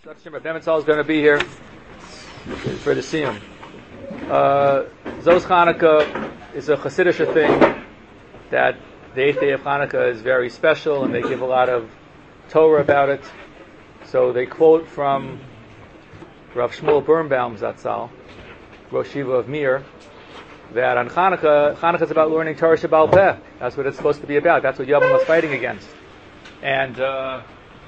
Bementhal is going to be here for the Siyum. Zos Chanukah is a Hasidic thing that the 8th day of Chanukah is very special, and they give a lot of Torah about it. So they quote from Rav Shmuel Birnbaum Zatzal, Rosh Yeshiva of Mir, that on Chanukah is about learning Torah Sheba'al Peh. That's what it's supposed to be about. That's what Yavim was fighting against. And on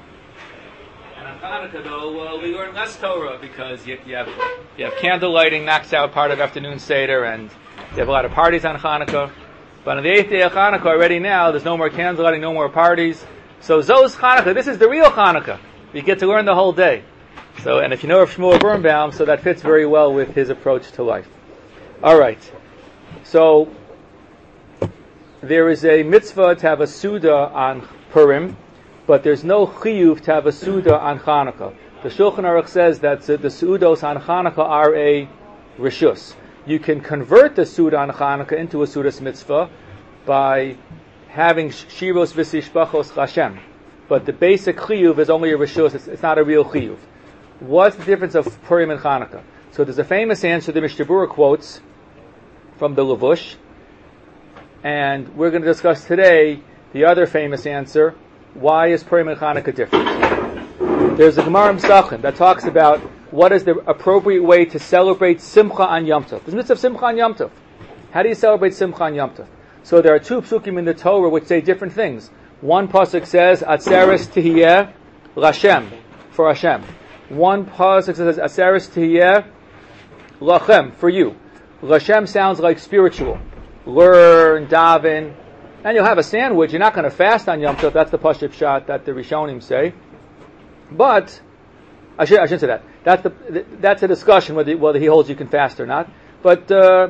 Chanukah, though, we learn less Torah because you have candle lighting, knocks out part of afternoon Seder, and you have a lot of parties on Chanukah. But on the 8th day of Chanukah, already now, there's no more candle lighting, no more parties. So Zos Chanukah, this is the real Chanukah. You get to learn the whole day. So, and if you know of Shmuel Birnbaum, so that fits very well with his approach to life. All right. So there is a mitzvah to have a Suda on Purim, but there's no chiyuv to have a Suda on Chanukah. The Shulchan Aruch says that the Sudos on Chanukah are a rishus. You can convert the Suda on Chanukah into a Sudas mitzvah by having Shiros V'Sishbachos Hashem. But the basic chiyuv is only a rishus, it's not a real chiyuv. What's the difference of Purim and Chanukah? So there's a famous answer the Mishnah Berurah quotes from the Levush, and we're going to discuss today the other famous answer. Why is Purim and Chanukah different? There's a Gemara in Pesachim that talks about what is the appropriate way to celebrate Simcha on Yom Tov. There's a mitzvah of Simcha on Yom Tov. How do you celebrate Simcha on Yom Tov? So there are two psukim in the Torah which say different things. One pasuk says Atzeres Tihiyeh Lashem, for Hashem. One pasuk says Atzeres Tihiyeh Lachem, for you. Lashem sounds like spiritual. Learn, daven, and you'll have a sandwich. You're not going to fast on Yom Tov. That's the Pashut Pshat that the Rishonim say. But I shouldn't say that. That's a discussion whether he holds you can fast or not. But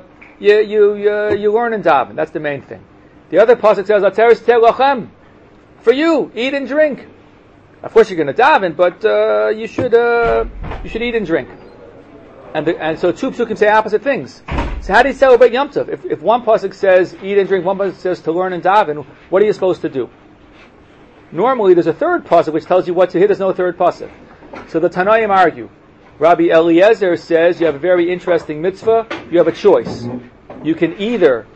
you learn and daven. That's the main thing. The other pasuk says Atzeres Teh Lachem, for you, eat and drink. Of course you're going to daven, but you should eat and drink. And so two psukim say opposite things. So how do you celebrate Yom Tov? If one pasuk says eat and drink, one pasuk says to learn and daven, what are you supposed to do? Normally there's a third pasuk which tells you what to hit. There's no third pasuk. So the Tanaim argue. Rabbi Eliezer says you have a very interesting mitzvah. You have a choice. You can either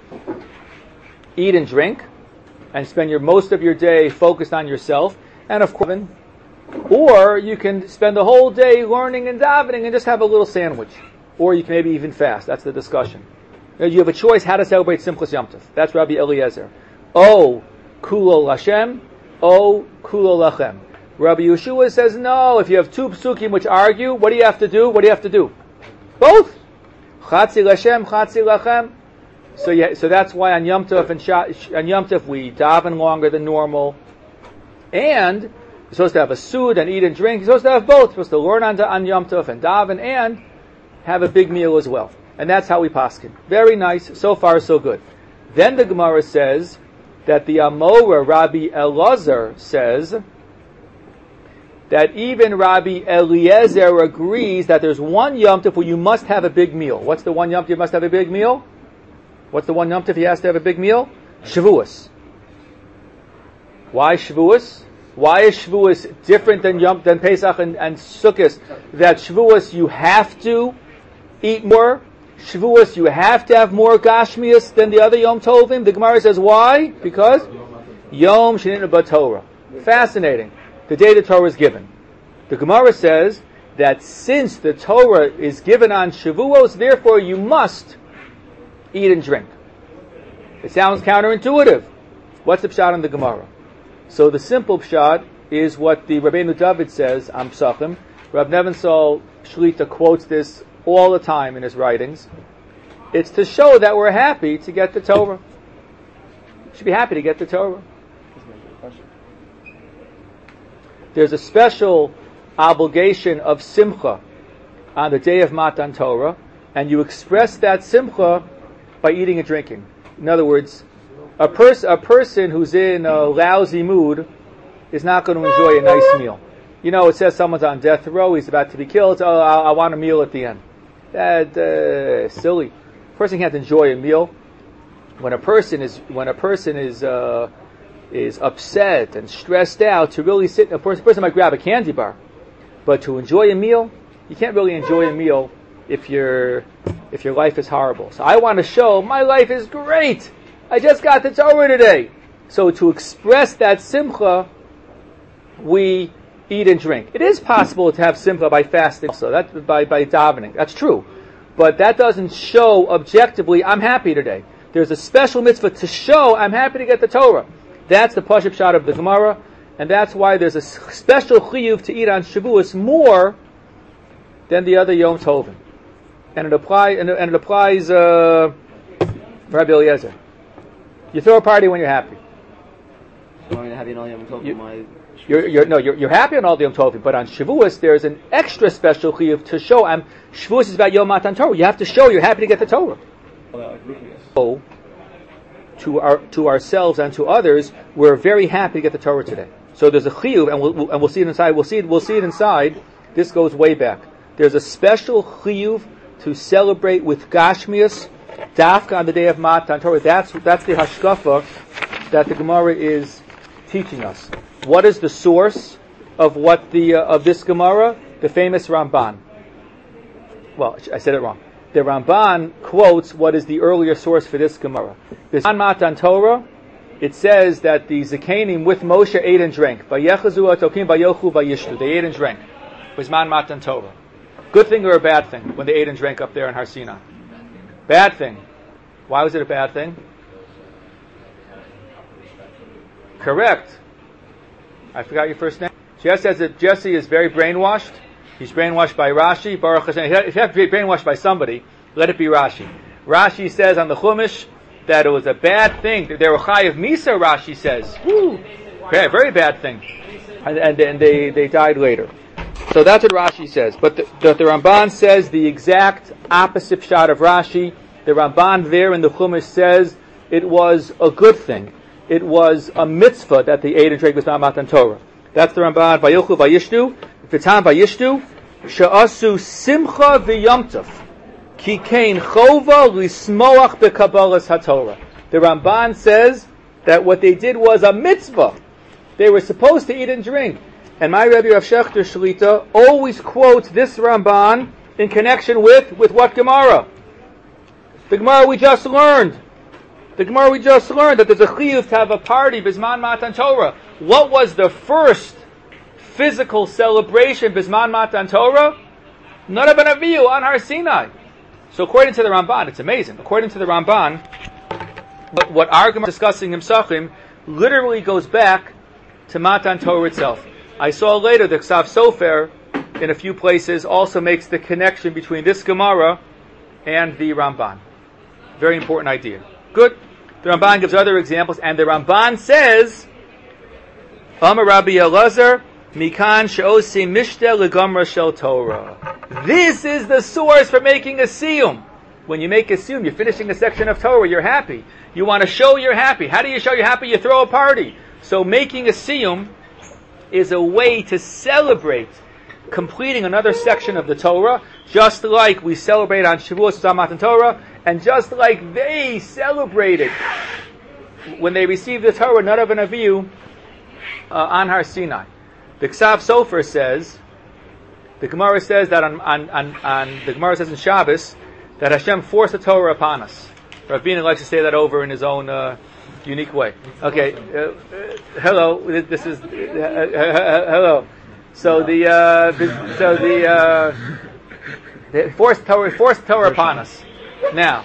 eat and drink and spend most of your day focused on yourself, and of course, or you can spend the whole day learning and davening and just have a little sandwich. Or you can maybe even fast. That's the discussion. You have a choice how to celebrate Simchas Yom Tov. That's Rabbi Eliezer. O Kulo Lashem, O Kulo Lachem. Rabbi Yeshua says no. If you have two psukim which argue, what do you have to do? What do you have to do? Both. Chatzi Lashem, Chatzi Lachem. So that's why on Yom Tov on Yom Tov we daven longer than normal, and you're supposed to have a sud and eat and drink. You're supposed to have both. You're supposed to learn on Yom Tov and daven and have a big meal as well. And that's how we paskin. Very nice. So far, so good. Then the Gemara says that the Amora, Rabbi Elazar, says that even Rabbi Eliezer agrees that there's one Yom Tov where you must have a big meal. What's the one Yom Tov you must have a big meal? What's the one Yom Tov he has to have a big meal? Shavuos. Why Shavuos? Why is Shavuos different than Pesach and Sukkot? That Shavuos you have to eat more. Shavuos you have to have more Gashmias than the other Yom Tovim. The Gemara says why? Because Yom Shenina B'Torah. Fascinating. The day the Torah is given. The Gemara says that since the Torah is given on Shavuos, therefore you must eat and drink. It sounds counterintuitive. What's the pshat in the Gemara? So the simple pshat is what the Rabbeinu David says on Pesachim. Rab Nebenzahl Shlita quotes this all the time in his writings. It's to show that we're happy to get the Torah. We should be happy to get the Torah. There's a special obligation of simcha on the day of Matan Torah, and you express that simcha by eating and drinking. In other words, a person who's in a lousy mood is not going to enjoy a nice meal. You know, it says someone's on death row, he's about to be killed, oh, I want a meal at the end. That's silly. A person can't enjoy a meal. When a person is upset and stressed out, to really sit, a person might grab a candy bar, But to enjoy a meal, you can't really enjoy a meal if your life is horrible. So I want to show my life is great. I just got the Torah today. So to express that simcha, we eat and drink. It is possible to have simcha by fasting also, by davening. That's true. But that doesn't show objectively, I'm happy today. There's a special mitzvah to show I'm happy to get the Torah. That's the Pashup shot of the Gemara, and that's why there's a special chiyuv to eat on Shavuos more than the other Yom Tovim. And it applies Rabbi Eliezer. You throw a party when you're happy. You're happy on all Yom Tovim. You're happy on all the Yom Tovim, but on Shavuos there's an extra special chiyuv to show. Shavuos is about Yom Matan Torah. You have to show you're happy to get the Torah. So, to ourselves and to others, we're very happy to get the Torah today. So there's a chiyuv, and we'll see it inside. We'll see it inside. This goes way back. There's a special chiyuv to celebrate with Gashmias, Dafka on the day of Matan Torah. That's the hashkafa that the Gemara is teaching us. What is the source of of this Gemara? The famous Ramban. Well, I said it wrong. The Ramban quotes what is the earlier source for this Gemara. This on Matan Torah, it says that the Zakanim with Moshe ate and drank. Vayechazu atokim vayochu vayishtu. They ate and drank. It was Matan Torah. Good thing or a bad thing when they ate and drank up there in Har Sinai? Bad thing. Why was it a bad thing? Correct. I forgot your first name. Jesse says that Jesse is very brainwashed. He's brainwashed by Rashi. Baruch Hashem. If you have to be brainwashed by somebody, let it be Rashi. Rashi says on the Chumash that it was a bad thing. They were chayav misa, Rashi says. Woo! Very bad thing. And they died later. So that's what Rashi says. But the Ramban says the exact opposite shot of Rashi. The Ramban there in the Chumash says it was a good thing. It was a mitzvah that they ate and drank with Matan Torah. That's the Ramban. Vayochu vayishtu, v'tam vayishtu, she'asu simcha v'yomtov, ki kein chova lismoach b'kabbalas haTorah. The Ramban says that what they did was a mitzvah. They were supposed to eat and drink. And my Rebbe Rav Shechter Shlita always quotes this Ramban in connection with what Gemara? The Gemara we just learned. The Gemara we just learned that there's a chiyuv to have a party Bisman Matan Torah. What was the first physical celebration Bisman Matan Torah? None of an Aviyu on Har Sinai. So according to the Ramban, it's amazing. According to the Ramban, what our Gemara is discussing in Psachim literally goes back to Matan Torah itself. I saw later the Ksav Sofer in a few places also makes the connection between this Gemara and the Ramban. Very important idea. Good. The Ramban gives other examples, and the Ramban says, Amar Rabbi Elazar, Mikan she'osi mishte legamra shel Torah. This is the source for making a siyum. When you make a siyum, you're finishing a section of Torah, you're happy. You want to show you're happy. How do you show you're happy? You throw a party. So making a siyum is a way to celebrate completing another section of the Torah, just like we celebrate on Shavuos Matan Torah, and just like they celebrated when they received the Torah, not of an Aviyu, on Har Sinai. The Ksav Sofer says, the Gemara says that the Gemara says in Shabbos that Hashem forced the Torah upon us. Rabbeinu likes to say that over in his own unique way. Okay, hello. This is hello. So the forced Torah upon us. Now,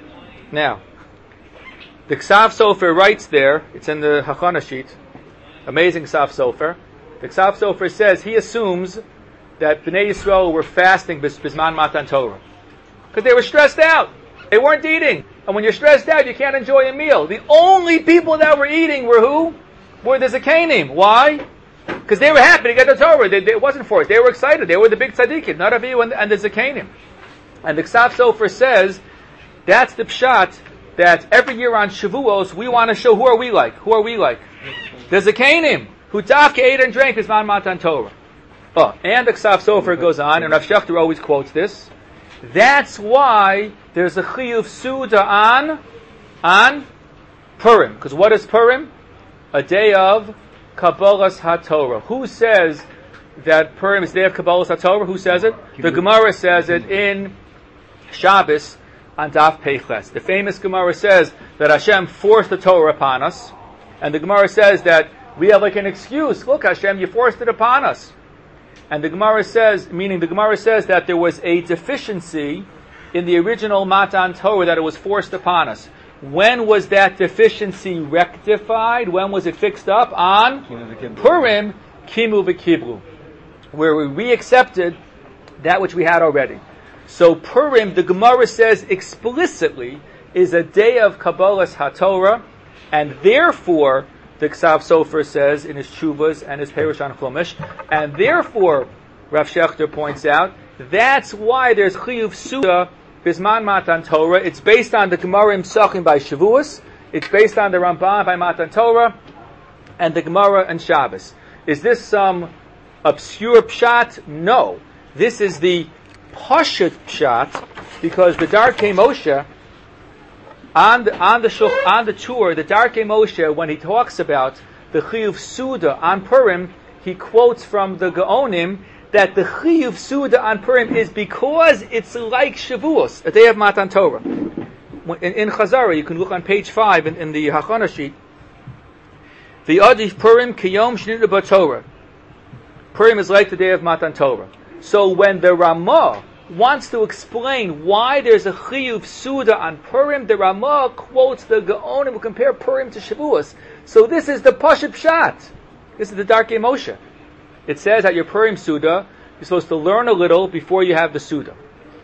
the Ksav Sofer writes there. It's in the Hachana sheet. Amazing Ksav Sofer. The Ksav Sofer says he assumes that Bnei Yisrael were fasting Bisman Matan Torah because they were stressed out. They weren't eating. And when you're stressed out, you can't enjoy a meal. The only people that were eating were who? Were the Zakanim. Why? Because they were happy to get the Torah. It wasn't forced. They were excited. They were the big tzaddikim, not Avihu and the Zakanim. And the Ksav Sofer says that's the pshat that every year on Shavuos we want to show who are we like. Who are we like? The Zakanim, who dafka ate and drank Bisman Matan Torah. Oh, and the Ksav Sofer goes on, and Rav Shechter always quotes this. That's why there's a chiyuv suda on Purim. Because what is Purim? A day of Kabbalas HaTorah. Who says that Purim is the day of Kabbalas HaTorah. Who says it? The Gemara says it in Shabbos on Daf Peiches. The famous Gemara says that Hashem forced the Torah upon us, and the Gemara says that we have like an excuse. Look, Hashem, you forced it upon us. And the Gemara says, meaning the Gemara says that there was a deficiency in the original Matan Torah, that it was forced upon us. When was that deficiency rectified? When was it fixed up? On Purim, Kimu v'Kibru, where we re-accepted that which we had already. So Purim, the Gemara says explicitly, is a day of Kabbalas HaTorah, and therefore, the Ksav Sofer says in his Tshuvas and his Perush on Chumash, and therefore, Rav Shechter points out, that's why there's Chiyuv Suda Bisman Matan Torah. It's based on the Gemara in Psachim by Shavuos, it's based on the Ramban by Matan Torah, and the Gemara and Shabbos. Is this some obscure pshat? No. This is the Pashut pshat, because the Darkei Moshe, on the tour, the Darkei Moshe, when he talks about the Chiyuv Suda on Purim, he quotes from the Gaonim that the Chiyuv Suda on Purim is because it's like Shavuos, a day of Matan Torah. In Chazara, you can look on page 5 in the Hachana sheet. The Adif Purim Kiyom Shnita B'Torah. Purim is like the day of Matan Torah. So when the Ramah wants to explain why there's a Chiyuv Suda on Purim, the Ramah quotes the Gaonim who compare Purim to Shavuos. So this is the Pashut Pshat. This is the Darkei Moshe. It says that your Purim Suda, you're supposed to learn a little before you have the Suda.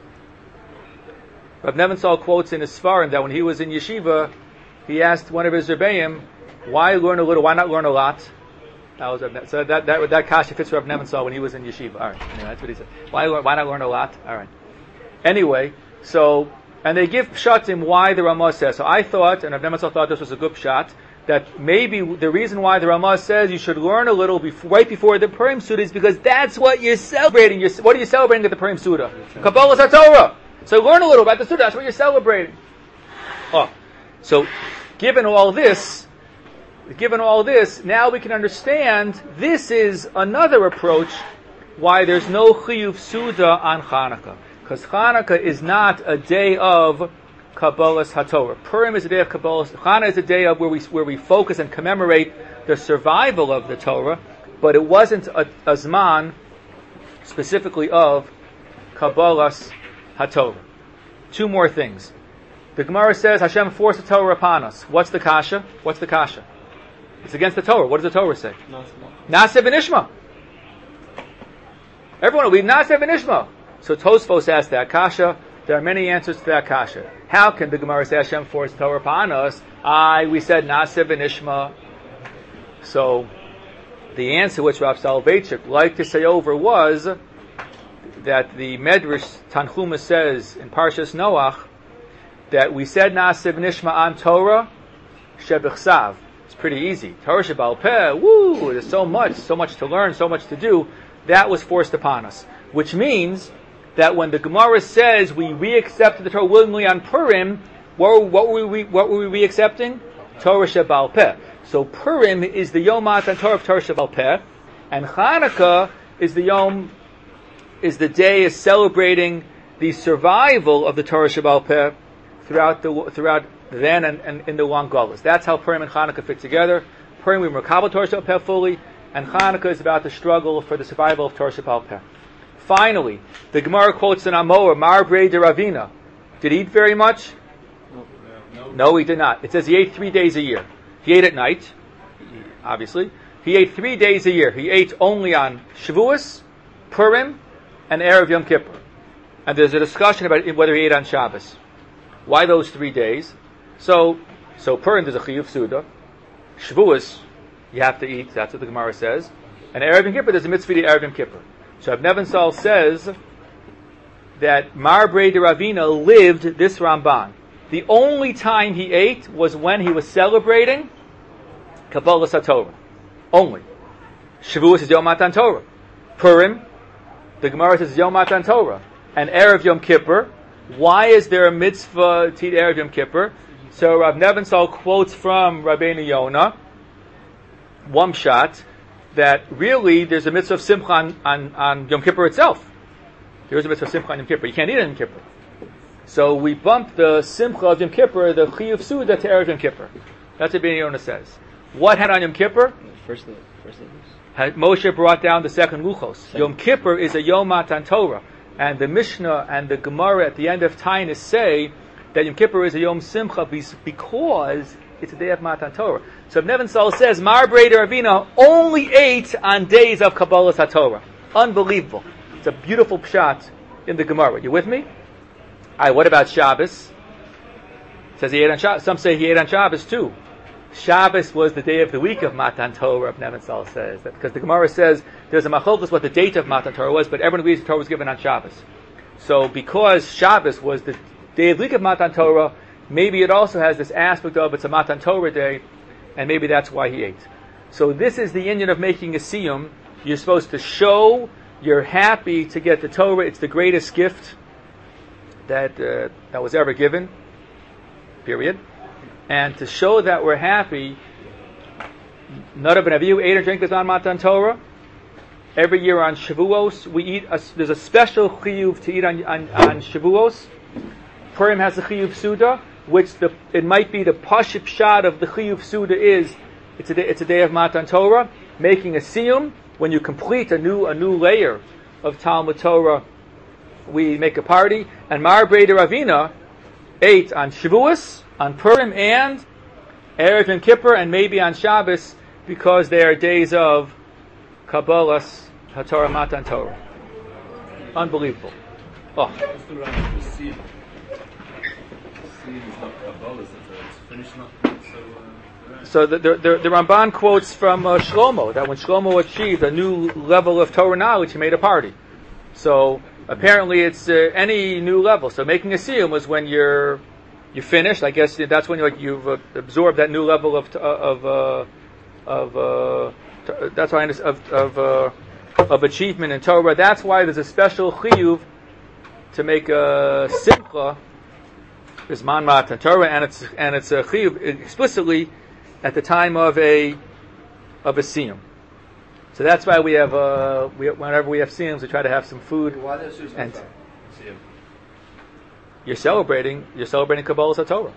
Rav Nebenzahl quotes in his Sfarim that when he was in yeshiva, he asked one of his Rebbeim, why learn a little, why not learn a lot? So that kasha fits Rav Nebenzahl when he was in yeshiva. All right, anyway, that's what he said. Why not learn a lot? All right. Anyway, and they give pshatim why the Ramah says. So I thought, and Rav Nebenzahl thought this was a good pshat, that maybe the reason why the Ramah says you should learn a little right before the Purim Suda is because that's what you're celebrating. What are you celebrating at the Purim Suda? Kabbalas HaTorah. So learn a little about the Suda. That's what you're celebrating. So given all this, now we can understand this is another approach why there's no Chiyuv Suda on Chanukah. Because Chanukah is not a day of Kabbalas HaTorah. Purim is a day of Kabbalas. Chanukah is a day of where we focus and commemorate the survival of the Torah, but it wasn't a Zman specifically of Kabbalas HaTorah. Two more things. The Gemara says Hashem forced the Torah upon us. What's the kasha? It's against the Torah. What does the Torah say? Naseh v'nishma. Everyone will read Naseh v'nishma. So Tosfos asked that kasha. There are many answers to that kasha. How can the Gemara say Hashem forced the Torah upon us? We said Naseh v'nishma. So the answer which Rav Soloveitchik liked to say over was that the Medrash Tanchuma says in Parshas Noach that we said Naseh v'nishma on Torah shebichsav. It's pretty easy. Torah Sheba'al Peh, woo! There's so much to learn, so much to do. That was forced upon us, which means that when the Gemara says we re-accepted the Torah willingly on Purim, what were we re-accepting? Torah Sheba'al Peh. So Purim is the Yom Matan Torah of Torah Sheba'al Peh, and Chanukah is the day is celebrating the survival of the Torah Sheba'al Peh throughout then and in the long Golas. That's how Purim and Chanukah fit together. Purim we Merkabel Torah Sheba'al Peh fully, and Chanukah is about the struggle for the survival of Torah Sheba'al Peh. Finally, the Gemara quotes in Amoah, Mar Brei de Ravina. Did he eat very much? No, he did not. It says he ate 3 days a year. He ate at night, obviously. He ate 3 days a year. He ate only on Shavuos, Purim, and Erev Yom Kippur. And there's a discussion about whether he ate on Shabbos. Why those 3 days? So Purim there's a Chiyuv Suda. Shavuos, you have to eat. That's what the Gemara says. And Erev Yom Kippur, there's a mitzvah to Erev Yom Kippur. So Rav Nebenzahl says that Mar Brei de Ravina lived this Ramban. The only time he ate was when he was celebrating Kabbalas HaTorah. Only. Shavuos is Yom Matan Torah. Purim, the Gemara says Yom Matan Torah. And Erev Yom Kippur, why is there a mitzvah to eat Erev Yom Kippur? So Rav Nebenzahl quotes from Rabbeinu Yonah, one shot, that really there's a mitzvah of simcha on Yom Kippur itself. There is a mitzvah of simcha on Yom Kippur. You can't eat it on Yom Kippur. So we bump the simcha of Yom Kippur, the chiyuv suda, to Erev Yom Kippur. That's what Ben Yonah says. What had on Yom Kippur? First Moshe brought down the second luchos. Yom Kippur is a Yom Matan Torah. And the Mishnah and the Gemara at the end of Tainus say that Yom Kippur is a Yom Simcha because it's a day of Matan Torah. So Ibn Even Sal says, Mar Breder Avina only ate on days of Kabbalas HaTorah. Unbelievable. It's a beautiful pshat in the Gemara. You with me? Alright, what about Shabbos? It says he ate on Shabbos. Some say he ate on Shabbos too. Shabbos was the day of the week of Matan Torah, Ibn Even Sal says. Because the Gemara says there's a machlokes what the date of Matan Torah was, but everyone agrees the Torah was given on Shabbos. So because Shabbos was the day of the week of Matan Torah, maybe it also has this aspect of it's a Matan Torah day, and maybe that's why he ate. So this is the inyan of making a siyum. You're supposed to show you're happy to get the Torah. It's the greatest gift that was ever given, period. And to show that we're happy, Nadav ben Avihu ate and drank on Matan Torah. Every year on Shavuos, we eat. There's a special chiyuv to eat on Shavuos. Purim has a chiyuv suda, which it might be the pashut pshat of the chiyuv suda is it's a day of Matan Torah, making a siyum. When you complete a new layer of Talmud Torah, we make a party. And Mar Breder Avina ate on Shavuos, on Purim, and Erev Yom Kippur, and maybe on Shabbos, because they are days of Kabbalas HaTorah Matan Torah. Unbelievable. Oh. So the Ramban quotes from Shlomo, that when Shlomo achieved a new level of Torah knowledge, he made a party. So apparently it's any new level. So making a siyum was when you're finished. I guess that's when you've absorbed that new level of achievement in Torah. That's why there's a special chiyuv to make a simcha, this man matan Torah, and it's a chiyuv explicitly at the time of a siyum. So that's why we have whenever we have siyums, we try to have some food. And you're celebrating Kabbalas HaTorah.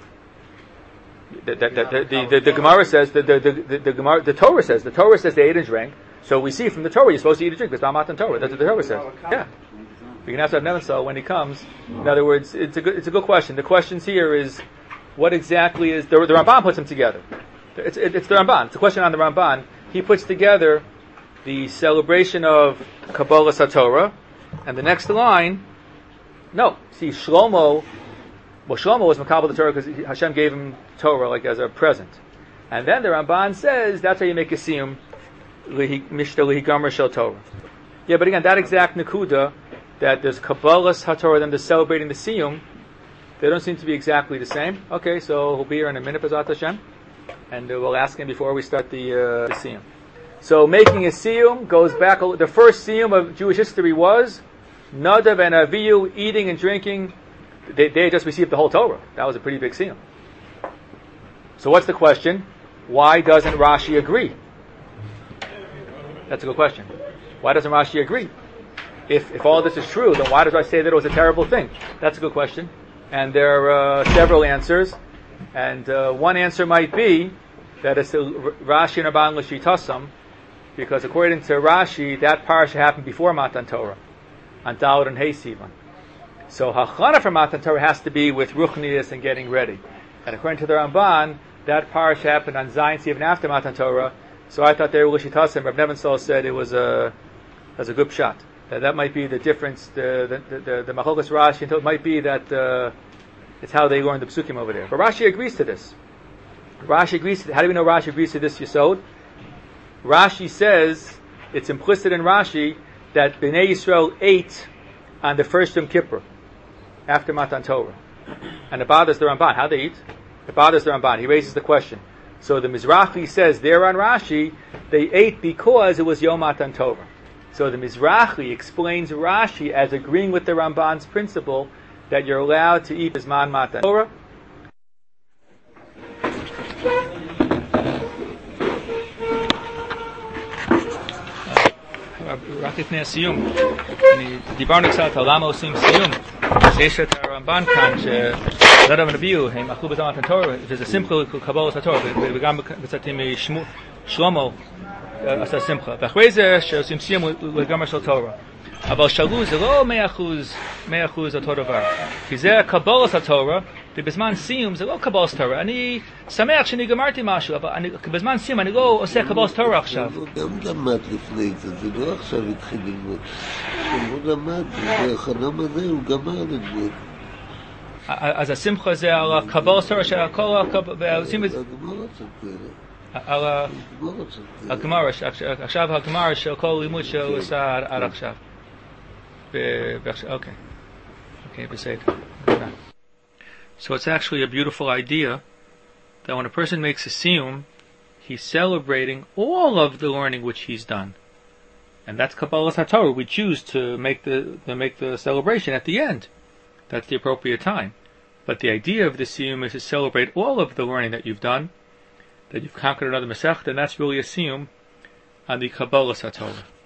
The Gemara says the Torah says they ate and drank. So we see from the Torah you're supposed to eat and drink. It's not Matan Torah. That's what the Torah says. Yeah. You can ask Ibn Even Sal when he comes. In other words, it's a good question. The questions here is what exactly is the Ramban puts them together. It's the Ramban. It's a question on the Ramban. He puts together the celebration of Kabbalas HaTorah, and the next line. No, see, Shlomo was Makabel the Torah because Hashem gave him Torah like as a present. And then the Ramban says that's how you make a siyum, Mishta Lihi Gomer Shel Torah. Yeah, but again, that exact Nakuda, that there's Kabbalas HaTorah, then there's celebrating the siyum, they don't seem to be exactly the same. Okay, so he'll be here in a minute, B'ezrat Hashem, and we'll ask him before we start the siyum. So making a siyum goes back, the first siyum of Jewish history was Nadav and Avihu eating and drinking. They just received the whole Torah. That was a pretty big siyum. So what's the question? Why doesn't Rashi agree? That's a good question. Why doesn't Rashi agree? If all this is true, then why does Rashi say that it was a terrible thing? That's a good question. And there are several answers. And one answer might be that it's Rashi and Rabban L'Shitasam, because according to Rashi, that parsha happened before Matan Torah, on Daled and Hey Sivan. So Hachana for Matan Torah has to be with Ruchnius and getting ready. And according to the Ramban, that parsha happened on Zion Sivan after Matan Torah. So I thought they were L'Shitasam. Rav Even Sal said it was a good shot. That might be the difference. The Machlokes Rashi, it might be that it's how they learned the psukim over there. But Rashi agrees to this. How do we know Rashi agrees to this Yesod? Rashi says, it's implicit in Rashi, that Bnei Yisrael ate on the first Yom Kippur, after Matan Torah. And it bothers the Ramban. How they eat? It bothers the Ramban. He raises the question. So the Mizrahi says there on Rashi, they ate because it was Yom Matan Torah. So the Mizrahi explains Rashi as agreeing with the Ramban's principle that you're allowed to eat Bisman Matan Torah. רק לפני הסיום, דיברנו קצת על למה עושים סיום. אז יש את הרמב"ן כאן, שזרע ונביאו, הם אכלו בזמן התורה, וזה שמחה לקבלת התורה, וגם קצת עם שלמה עשה שמחה. ואחרי זה שעושים סיום לגמר של תורה. אבל שאלו, זה לא 100% אותו דבר. כי זה קבלת התורה, ובזמן סיום זה לא קבלת תורה. אני שמח שאני גמרתי משהו, אבל בזמן סיום אני לא עושה קבלת תורה עכשיו. הוא גם למד לפני זה לא עכשיו התחיל ללמוד. הוא למד, בחנם הזה הוא גמר ללמוד. אז השמחה זה על הקבלת תורה של כל ועושים את זה. על הגמר, עכשיו הגמר של כל לימוד שהוא עושה עד עכשיו. Okay, בסדר. So it's actually a beautiful idea that when a person makes a siyum, he's celebrating all of the learning which he's done. And that's Kabbalas HaTorah. We choose to make the celebration at the end. That's the appropriate time. But the idea of the siyum is to celebrate all of the learning that you've done, that you've conquered another Masechta, and that's really a siyum on the Kabbalas HaTorah.